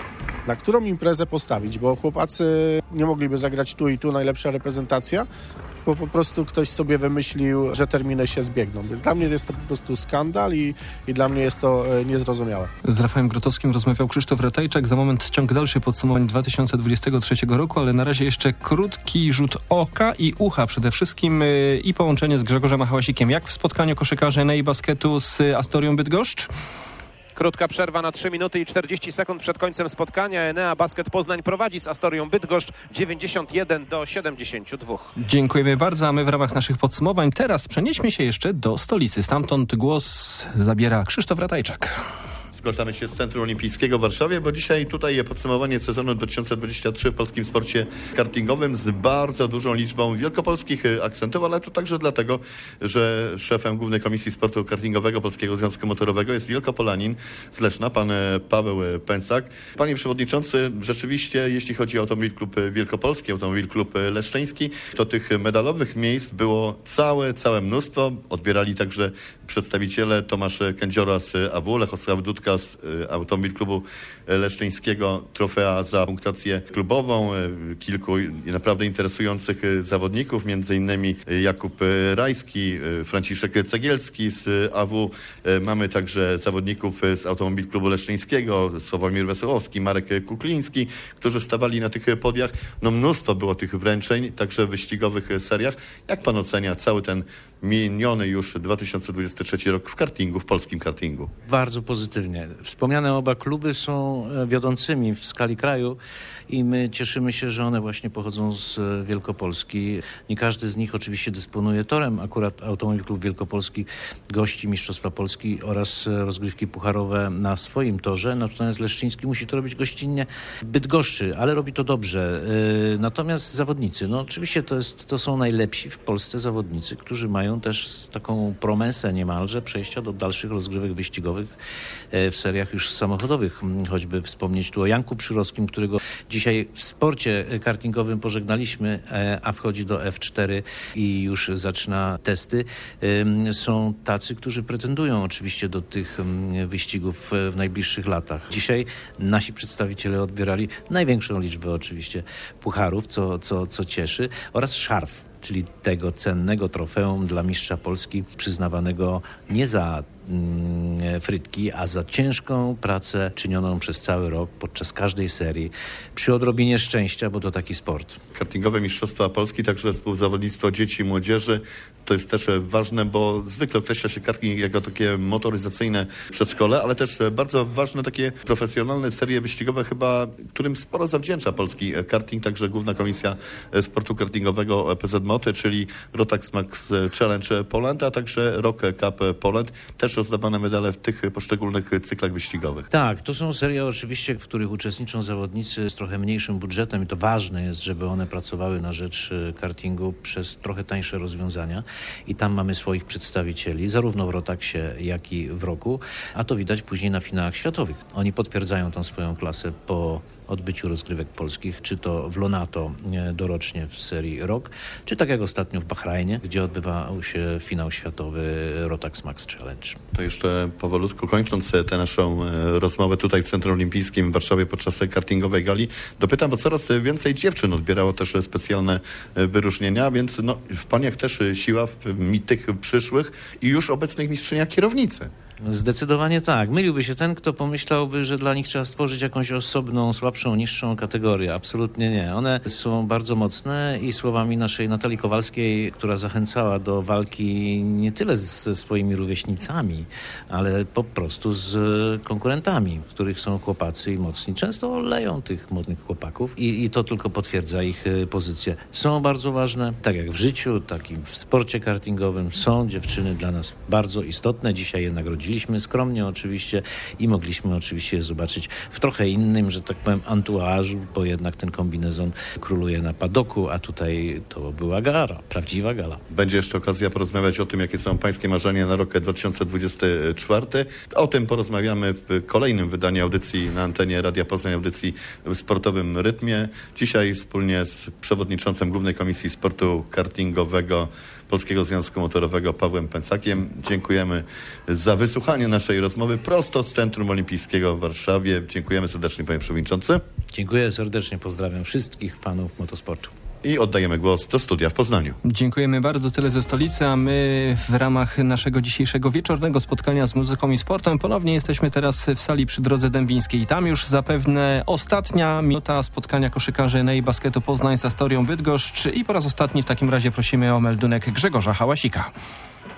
na którą imprezę postawić, bo chłopacy nie mogliby zagrać tu i tu, najlepsza reprezentacja, bo po prostu ktoś sobie wymyślił, że terminy się zbiegną. Dla mnie jest to po prostu skandal i, i dla mnie jest to e, niezrozumiałe. Z Rafałem Grotowskim rozmawiał Krzysztof Ratajczak. Za moment ciąg dalszy podsumowań dwa tysiące dwudziestego trzeciego roku, ale na razie jeszcze krótki rzut oka i ucha przede wszystkim e, i połączenie z Grzegorzem Hałasikiem. Jak w spotkaniu koszykarzy Enei Basketu z Astorią Bydgoszcz? Krótka przerwa na trzy minuty i czterdzieści sekund przed końcem spotkania. Enea Basket Poznań prowadzi z Astorią Bydgoszcz dziewięćdziesiąt jeden do siedemdziesięciu dwóch. Dziękujemy bardzo, a my w ramach naszych podsumowań teraz przenieśmy się jeszcze do stolicy. Stamtąd głos zabiera Krzysztof Ratajczak. Zgłaszamy się z Centrum Olimpijskiego w Warszawie, bo dzisiaj tutaj podsumowanie sezonu dwa tysiące dwudziestego trzeciego w polskim sporcie kartingowym z bardzo dużą liczbą wielkopolskich akcentów, ale to także dlatego, że szefem Głównej Komisji Sportu Kartingowego Polskiego Związku Motorowego jest wielkopolanin z Leszna, pan Paweł Pęcak. Panie przewodniczący, rzeczywiście jeśli chodzi o Automobil Klub Wielkopolski, Automobil Klub Leszczyński, to tych medalowych miejsc było całe, całe mnóstwo. Odbierali także przedstawiciele Tomasz Kędziora z A W, Lechosław Dudka z Automobil Klubu Leszczyńskiego, trofea za punktację klubową, kilku naprawdę interesujących zawodników, między innymi Jakub Rajski, Franciszek Cegielski z A W. Mamy także zawodników z Automobil Klubu Leszczyńskiego, Sławomir Wesołowski, Marek Kukliński, którzy stawali na tych podiach. No mnóstwo było tych wręczeń, także w wyścigowych seriach. Jak pan ocenia cały ten miniony już dwa tysiące dwudziesty trzeci rok w kartingu, w polskim kartingu? Bardzo pozytywnie. Wspomniane oba kluby są wiodącymi w skali kraju i my cieszymy się, że one właśnie pochodzą z Wielkopolski. Nie każdy z nich oczywiście dysponuje torem. Akurat Automobil Klub Wielkopolski gości Mistrzostwa Polski oraz rozgrywki pucharowe na swoim torze. Natomiast Leszczyński musi to robić gościnnie w Bydgoszczy, ale robi to dobrze. Natomiast zawodnicy, no oczywiście to, jest, to są najlepsi w Polsce zawodnicy, którzy mają też taką promesę niemalże przejścia do dalszych rozgrywek wyścigowych w seriach już samochodowych. Choćby wspomnieć tu o Janku Przyroskim, którego dzisiaj w sporcie kartingowym pożegnaliśmy, a wchodzi do F cztery i już zaczyna testy. Są tacy, którzy pretendują oczywiście do tych wyścigów w najbliższych latach. Dzisiaj nasi przedstawiciele odbierali największą liczbę oczywiście pucharów, co, co, co cieszy, oraz szarf, czyli tego cennego trofeum dla mistrza Polski, przyznawanego nie za mm, frytki, a za ciężką pracę czynioną przez cały rok podczas każdej serii, przy odrobinie szczęścia, bo to taki sport. Kartingowe Mistrzostwa Polski, także współzawodnictwo dzieci i młodzieży. To jest też ważne, bo zwykle określa się karting jako takie motoryzacyjne przedszkole, ale też bardzo ważne takie profesjonalne serie wyścigowe, chyba którym sporo zawdzięcza polski karting, także Główna Komisja Sportu Kartingowego P Z Moty, czyli Rotax Max Challenge Poland, a także Rock Cup Poland. Też rozdawane medale w tych poszczególnych cyklach wyścigowych. Tak, to są serie oczywiście, w których uczestniczą zawodnicy z trochę mniejszym budżetem i to ważne jest, żeby one pracowały na rzecz kartingu przez trochę tańsze rozwiązania. I tam mamy swoich przedstawicieli, zarówno w Rotaxie, jak i w Roku, a to widać później na finałach światowych. Oni potwierdzają tą swoją klasę po odbyciu rozgrywek polskich, czy to w Lonato dorocznie w serii Rok, czy tak jak ostatnio w Bahrajnie, gdzie odbywał się finał światowy Rotax Max Challenge. To jeszcze powolutku kończąc tę naszą rozmowę tutaj w Centrum Olimpijskim w Warszawie podczas kartingowej gali, dopytam, bo coraz więcej dziewczyn odbierało też specjalne wyróżnienia, więc no, w paniach też siła w tych przyszłych i już obecnych mistrzyniach kierownicy. Zdecydowanie tak. Myliłby się ten, kto pomyślałby, że dla nich trzeba stworzyć jakąś osobną, słabszą, niższą kategorię. Absolutnie nie. One są bardzo mocne i słowami naszej Natalii Kowalskiej, która zachęcała do walki nie tyle ze swoimi rówieśnicami, ale po prostu z konkurentami, których są chłopacy i mocni. Często leją tych młodych chłopaków i, i to tylko potwierdza ich pozycję. Są bardzo ważne, tak jak w życiu, tak i w sporcie kartingowym. Są dziewczyny dla nas bardzo istotne. Dzisiaj je nagrodziliśmy. Skromnie oczywiście i mogliśmy oczywiście je zobaczyć w trochę innym, że tak powiem, anturażu, bo jednak ten kombinezon króluje na padoku, a tutaj to była gala, prawdziwa gala. Będzie jeszcze okazja porozmawiać o tym, jakie są pańskie marzenia na rok dwa tysiące dwudziesty czwarty. O tym porozmawiamy w kolejnym wydaniu audycji na antenie Radia Poznań, audycji w sportowym rytmie. Dzisiaj wspólnie z przewodniczącym Głównej Komisji Sportu Kartingowego Polskiego Związku Motorowego Pawłem Pęcakiem dziękujemy za wysłuchanie naszej rozmowy prosto z Centrum Olimpijskiego w Warszawie. Dziękujemy serdecznie, panie przewodniczący. Dziękuję serdecznie, pozdrawiam wszystkich fanów motosportu. I oddajemy głos do studia w Poznaniu. Dziękujemy bardzo, tyle ze stolicy, a my w ramach naszego dzisiejszego wieczornego spotkania z muzyką i sportem ponownie jesteśmy teraz w sali przy Drodze Dębińskiej. Tam już zapewne ostatnia minuta spotkania koszykarzy N A I Basketu Poznań z Astorią Bydgoszcz i po raz ostatni w takim razie prosimy o meldunek Grzegorza Hałasika.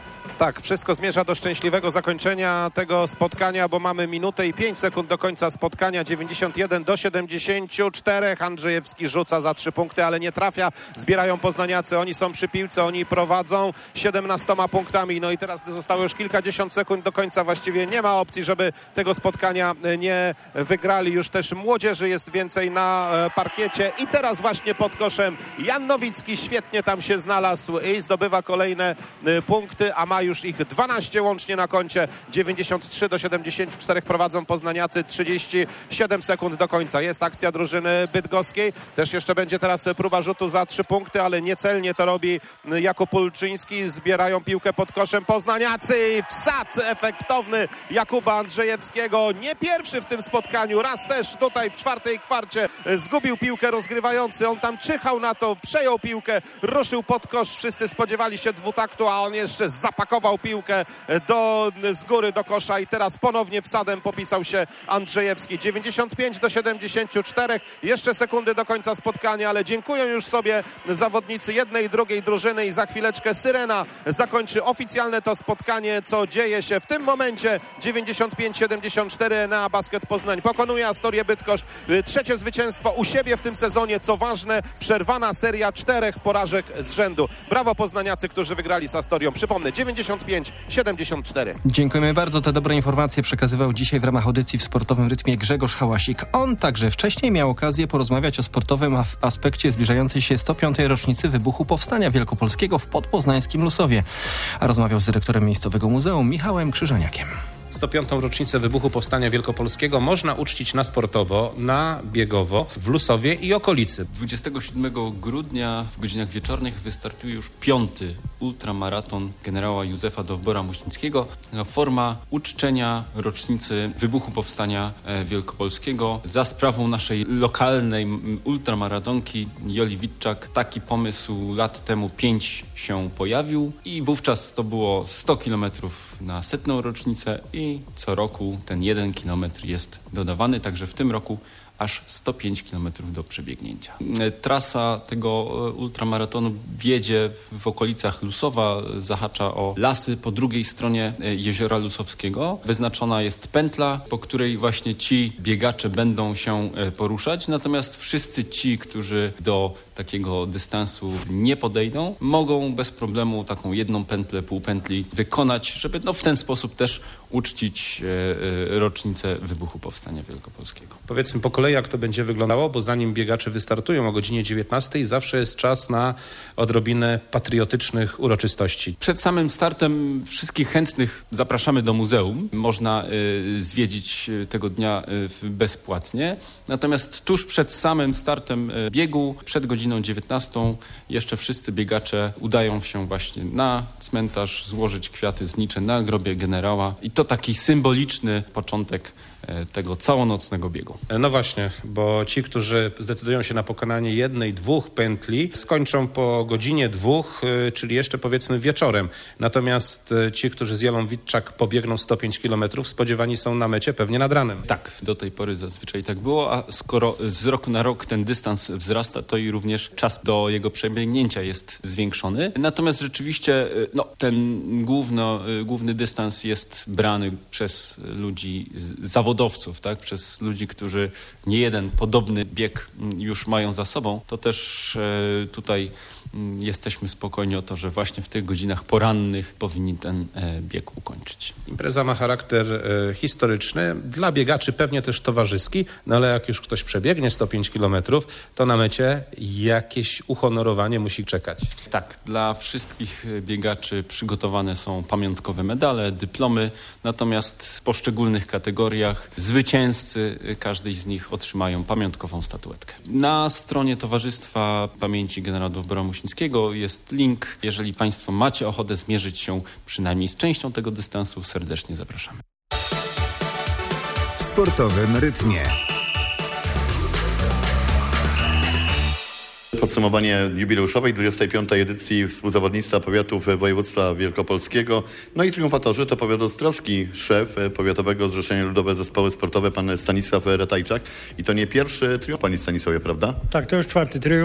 Tak, wszystko zmierza do szczęśliwego zakończenia tego spotkania, bo mamy minutę i pięć sekund do końca spotkania. dziewięćdziesiąt jeden do siedemdziesięciu czterech. Andrzejewski rzuca za trzy punkty, ale nie trafia. Zbierają poznaniacy, oni są przy piłce, oni prowadzą siedemnastoma punktami. No i teraz zostało już kilkadziesiąt sekund do końca. Właściwie nie ma opcji, żeby tego spotkania nie wygrali. Już też młodzieży jest więcej na parkiecie. I teraz właśnie pod koszem Jan Nowicki świetnie tam się znalazł i zdobywa kolejne punkty, a ma już ich dwanaście łącznie na koncie. dziewięćdziesiąt trzy do siedemdziesięciu czterech prowadzą poznaniacy. trzydzieści siedem sekund do końca. Jest akcja drużyny bydgoskiej. Też jeszcze będzie teraz próba rzutu za trzy punkty, ale niecelnie to robi Jakub Ulczyński. Zbierają piłkę pod koszem poznaniacy. Wsad efektowny Jakuba Andrzejewskiego. Nie pierwszy w tym spotkaniu. Raz też tutaj w czwartej kwarcie zgubił piłkę rozgrywający. On tam czyhał na to, przejął piłkę, ruszył pod kosz. Wszyscy spodziewali się dwutaktu, a on jeszcze zapakował piłkę do, z góry do kosza i teraz ponownie wsadem popisał się Andrzejewski. dziewięćdziesiąt pięć do siedemdziesięciu czterech. Jeszcze sekundy do końca spotkania, ale dziękują już sobie zawodnicy jednej i drugiej drużyny i za chwileczkę syrena zakończy oficjalne to spotkanie, co dzieje się w tym momencie. dziewięćdziesiąt pięć siedemdziesiąt cztery. Enea Basket Poznań pokonuje Astorię Bydgoszcz. Trzecie zwycięstwo u siebie w tym sezonie, co ważne, przerwana seria czterech porażek z rzędu. Brawo poznaniacy, którzy wygrali z Astorią. Przypomnę, dziewięćdziesiąt pięć siedemdziesiąt cztery. Dziękujemy bardzo. Te dobre informacje przekazywał dzisiaj w ramach audycji w Sportowym Rytmie Grzegorz Hałasik. On także wcześniej miał okazję porozmawiać o sportowym aspekcie zbliżającej się sto piątej rocznicy wybuchu Powstania Wielkopolskiego w podpoznańskim Lusowie. A rozmawiał z dyrektorem miejscowego muzeum Michałem Krzyżaniakiem. sto piątą rocznicę wybuchu Powstania Wielkopolskiego można uczcić na sportowo, na biegowo, w Lusowie i okolicy. dwudziestego siódmego grudnia w godzinach wieczornych wystartuje już piąty ultramaraton generała Józefa Dowbora-Muśnickiego. Forma uczczenia rocznicy wybuchu Powstania Wielkopolskiego za sprawą naszej lokalnej ultramaratonki Joli Witczak. Taki pomysł lat temu pięć się pojawił i wówczas to było sto kilometrów na setną rocznicę i co roku ten jeden kilometr jest dodawany, także w tym roku aż sto pięć kilometrów do przebiegnięcia. Trasa tego ultramaratonu wiedzie w okolicach Lusowa, zahacza o lasy po drugiej stronie Jeziora Lusowskiego. Wyznaczona jest pętla, po której właśnie ci biegacze będą się poruszać, natomiast wszyscy ci, którzy do takiego dystansu nie podejdą, mogą bez problemu taką jedną pętlę, półpętli wykonać, żeby no w ten sposób też uczcić e, rocznicę wybuchu Powstania Wielkopolskiego. Powiedzmy po kolei, jak to będzie wyglądało, bo zanim biegacze wystartują o godzinie dziewiętnastej, zawsze jest czas na odrobinę patriotycznych uroczystości. Przed samym startem wszystkich chętnych zapraszamy do muzeum. Można y, zwiedzić tego dnia y, bezpłatnie. Natomiast tuż przed samym startem y, biegu, przed godziną dziewiętnastą, jeszcze wszyscy biegacze udają się właśnie na cmentarz, złożyć kwiaty znicze na grobie generała. I to taki symboliczny początek tego całonocnego biegu. No właśnie, bo ci, którzy zdecydują się na pokonanie jednej, dwóch pętli, skończą po godzinie dwóch, czyli jeszcze powiedzmy wieczorem. Natomiast ci, którzy z Jolą Witczak pobiegną sto pięć kilometrów, spodziewani są na mecie pewnie nad ranem. Tak, do tej pory zazwyczaj tak było, a skoro z roku na rok ten dystans wzrasta, to i również czas do jego przebiegnięcia jest zwiększony. Natomiast rzeczywiście no, ten główno, główny dystans jest brany przez ludzi zawodowców, tak? Przez ludzi, którzy nie jeden podobny bieg już mają za sobą, to też e, tutaj m, jesteśmy spokojni o to, że właśnie w tych godzinach porannych powinni ten e, bieg ukończyć. Impreza ma charakter e, historyczny, dla biegaczy pewnie też towarzyski, no ale jak już ktoś przebiegnie sto pięć kilometrów, to na mecie jakieś uhonorowanie musi czekać. Tak, dla wszystkich biegaczy przygotowane są pamiątkowe medale, dyplomy, natomiast w poszczególnych kategoriach zwycięzcy każdej z nich otrzymają pamiątkową statuetkę. Na stronie Towarzystwa Pamięci Generała Dowbora-Muśnickiego jest link. Jeżeli Państwo macie ochotę zmierzyć się przynajmniej z częścią tego dystansu, serdecznie zapraszamy. W sportowym rytmie. Podsumowanie jubileuszowej dwudziestej piątej edycji współzawodnictwa powiatów województwa wielkopolskiego. No i triumfatorzy to powiat ostrowski, szef Powiatowego Zrzeszenia Ludowe Zespoły Sportowe, pan Stanisław Ratajczak. I to nie pierwszy triumf, panie Stanisławie, prawda? Tak, to już czwarty triumf.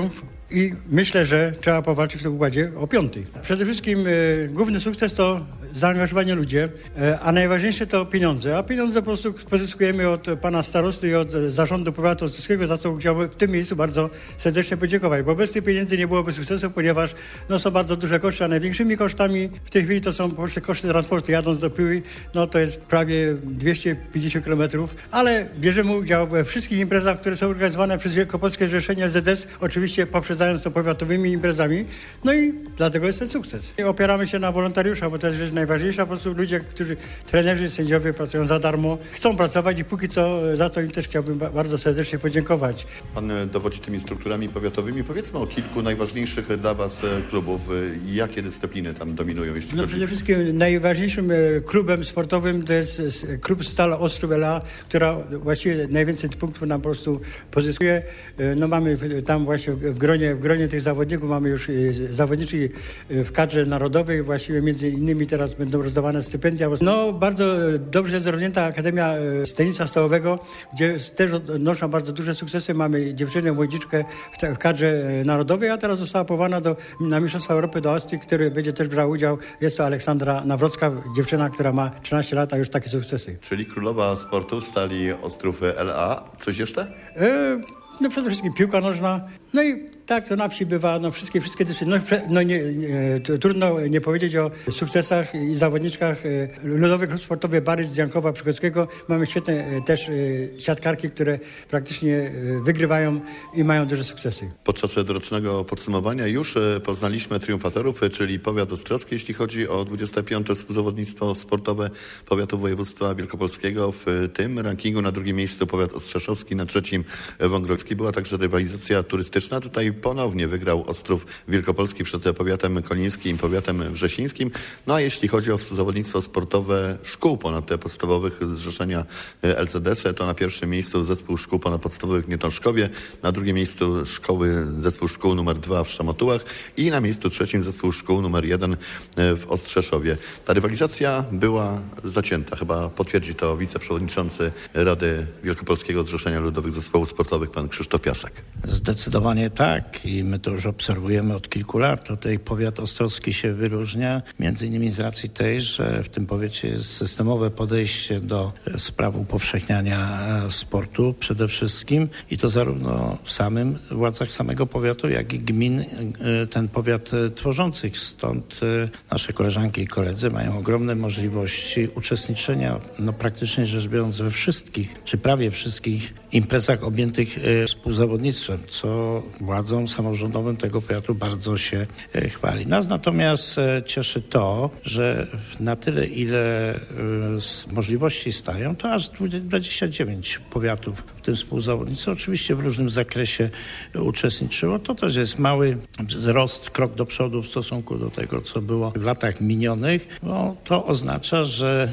i myślę, że trzeba powalczyć w tym układzie o piąty. Przede wszystkim e, główny sukces to zaangażowanie ludzi, e, a najważniejsze to pieniądze. A pieniądze po prostu pozyskujemy od pana starosty i od zarządu powiatu ostrowskiego, za co chciałbym w tym miejscu bardzo serdecznie podziękować, bo bez tych pieniędzy nie byłoby sukcesu, ponieważ no, są bardzo duże koszty, a największymi kosztami w tej chwili to są po prostu koszty transportu. Jadąc do Piły, no to jest prawie dwieście pięćdziesiąt kilometrów, ale bierzemy udział we wszystkich imprezach, które są organizowane przez Wielkopolskie Zrzeszenie L Z S, oczywiście poprzedzając to powiatowymi imprezami, no i dlatego jest ten sukces. I opieramy się na wolontariuszach, bo to jest rzecz najważniejsza, po prostu ludzie, którzy, trenerzy, sędziowie pracują za darmo, chcą pracować i póki co za to im też chciałbym bardzo serdecznie podziękować. Pan dowodzi tymi strukturami powiatowymi. Powiedzmy o kilku najważniejszych dla Was klubów. Jakie dyscypliny tam dominują, jeśli no, chodzi? Przede wszystkim najważniejszym klubem sportowym to jest klub Stal Ostrów L A, która właściwie najwięcej punktów nam po prostu pozyskuje. No mamy tam właśnie w gronie, w gronie tych zawodników mamy już zawodniczy w kadrze narodowej, właściwie między innymi teraz będą rozdawane stypendia. No bardzo dobrze jest rozwinięta Akademia z tenisa stołowego, gdzie też odnoszą bardzo duże sukcesy. Mamy dziewczynę młodziczkę w, te, w kadrze narodowej, a teraz została powołana do, na Mistrzostwa Europy do Austrii, który będzie też brał udział. Jest to Aleksandra Nawrocka, dziewczyna, która ma trzynaście lat, a już takie sukcesy. Czyli królowa sportu Stali Ostrów L A. Coś jeszcze? E, no przede wszystkim piłka nożna. No i tak to na wsi bywa, no wszystkie, wszystkie dyscypliny. No, no nie, nie, to, trudno nie powiedzieć o sukcesach i zawodniczkach. Ludowy Klub Sportowy Baryć z Jankowa Przygodzkiego. Mamy świetne też siatkarki, które praktycznie wygrywają i mają duże sukcesy. Podczas dorocznego podsumowania już poznaliśmy triumfatorów, czyli powiat ostrowski, jeśli chodzi o dwudzieste piąte współzawodnictwo sportowe powiatu województwa wielkopolskiego. W tym rankingu na drugim miejscu powiat ostrzeszowski, na trzecim wągrodzki. Była także rywalizacja turystyczna. Tutaj ponownie wygrał Ostrów Wielkopolski przed powiatem kolińskim i powiatem wrzesińskim. No a jeśli chodzi o zawodnictwo sportowe szkół ponadpodstawowych Zrzeszenia L Z S, to na pierwszym miejscu zespół szkół ponadpodstawowych w Nietoszkowie, na drugim miejscu szkoły zespół szkół numer dwa w Szamotułach i na miejscu trzecim zespół szkół numer jeden w Ostrzeszowie. Ta rywalizacja była zacięta. Chyba potwierdzi to wiceprzewodniczący Rady Wielkopolskiego Zrzeszenia Ludowych Zespołów Sportowych, pan Krzysztof Piasek. Zdecydowanie tak i my to już obserwujemy od kilku lat. Tutaj powiat ostrowski się wyróżnia, między innymi z racji tej, że w tym powiecie jest systemowe podejście do spraw upowszechniania sportu przede wszystkim i to zarówno w samym władzach samego powiatu, jak i gmin ten powiat tworzących. Stąd nasze koleżanki i koledzy mają ogromne możliwości uczestniczenia, no praktycznie rzecz biorąc, we wszystkich, czy prawie wszystkich imprezach objętych współzawodnictwem, co władzom samorządowym tego powiatu bardzo się chwali. Nas natomiast cieszy to, że na tyle, ile możliwości stają, to aż dwadzieścia dziewięć powiatów w tym współzawodnictwie oczywiście w różnym zakresie uczestniczyło. To też jest mały wzrost, krok do przodu w stosunku do tego, co było w latach minionych. No, to oznacza, że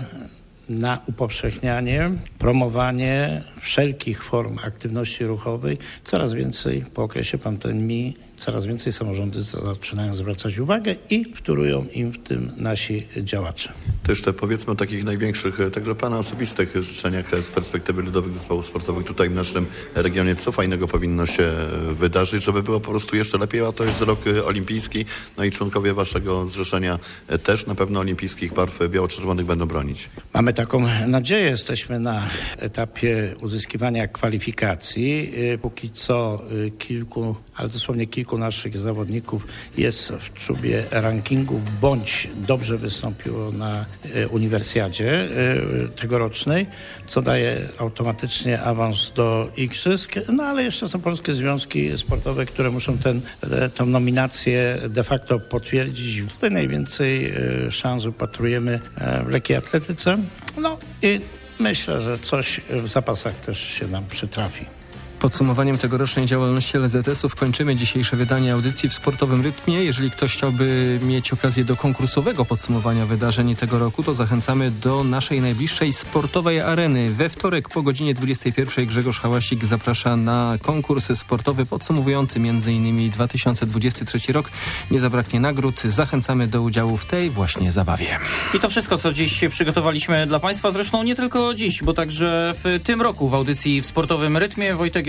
na upowszechnianie, promowanie wszelkich form aktywności ruchowej coraz więcej po okresie pandemii, coraz więcej samorządy zaczynają zwracać uwagę i wtórują im w tym nasi działacze. To jeszcze powiedzmy o takich największych, także pana osobistych życzeniach z perspektywy ludowych zespołów sportowych tutaj w naszym regionie. Co fajnego powinno się wydarzyć, żeby było po prostu jeszcze lepiej, a to jest rok olimpijski, no i członkowie waszego zrzeszenia też na pewno olimpijskich barw biało-czerwonych będą bronić. Mamy taką nadzieję, jesteśmy na etapie uzyskiwania kwalifikacji. Póki co kilku, ale dosłownie kilku naszych zawodników jest w czubie rankingów, bądź dobrze wystąpiło na uniwersjadzie tegorocznej, co daje automatycznie awans do igrzysk, no ale jeszcze są polskie związki sportowe, które muszą ten, tę nominację de facto potwierdzić. Tutaj najwięcej szans upatrujemy w lekkiej atletyce, no i myślę, że coś w zapasach też się nam przytrafi. Podsumowaniem tegorocznej działalności L Z S-ów kończymy dzisiejsze wydanie audycji w sportowym rytmie. Jeżeli ktoś chciałby mieć okazję do konkursowego podsumowania wydarzeń tego roku, to zachęcamy do naszej najbliższej sportowej areny. We wtorek po godzinie dwudziestej pierwszej Grzegorz Hałasik zaprasza na konkurs sportowy podsumowujący między innymi dwa tysiące dwudziesty trzeci rok. Nie zabraknie nagród. Zachęcamy do udziału w tej właśnie zabawie. I to wszystko, co dziś przygotowaliśmy dla Państwa. Zresztą nie tylko dziś, bo także w tym roku w audycji w sportowym rytmie Wojtek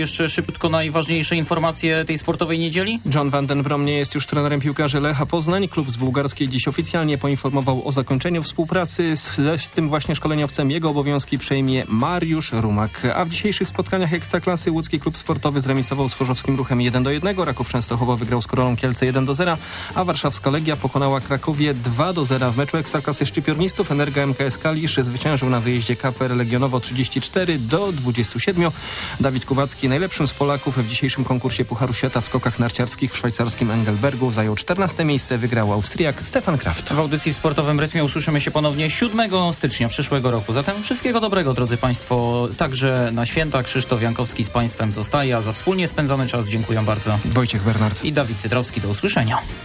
jeszcze szybko najważniejsze informacje tej sportowej niedzieli? John van den Brom nie jest już trenerem piłkarzy Lecha Poznań. Klub z bułgarskiej dziś oficjalnie poinformował o zakończeniu współpracy z, z tym właśnie szkoleniowcem. Jego obowiązki przejmie Mariusz Rumak. A w dzisiejszych spotkaniach Ekstraklasy łódzki klub sportowy zremisował z Chorzowskim Ruchem jeden do jednego. Raków Częstochowa wygrał z Korolą Kielce jeden do zera, a warszawska Legia pokonała Krakowie dwa do zera. W meczu Ekstraklasy szczypiornistów Energa M K S Kalisz zwyciężył na wyjeździe K P R Legionowo trzydzieści cztery do dwudziestu siedmiu. Dawid Kubacki, najlepszym z Polaków w dzisiejszym konkursie Pucharu Świata w skokach narciarskich w szwajcarskim Engelbergu, zajął czternaste miejsce, wygrał Austriak Stefan Kraft. W audycji w Sportowym Rytmie usłyszymy się ponownie siódmego stycznia przyszłego roku. Zatem wszystkiego dobrego, drodzy Państwo, także na święta. Krzysztof Jankowski z Państwem zostaje, a za wspólnie spędzony czas dziękuję bardzo Wojciech Bernard i Dawid Cytrowski. Do usłyszenia.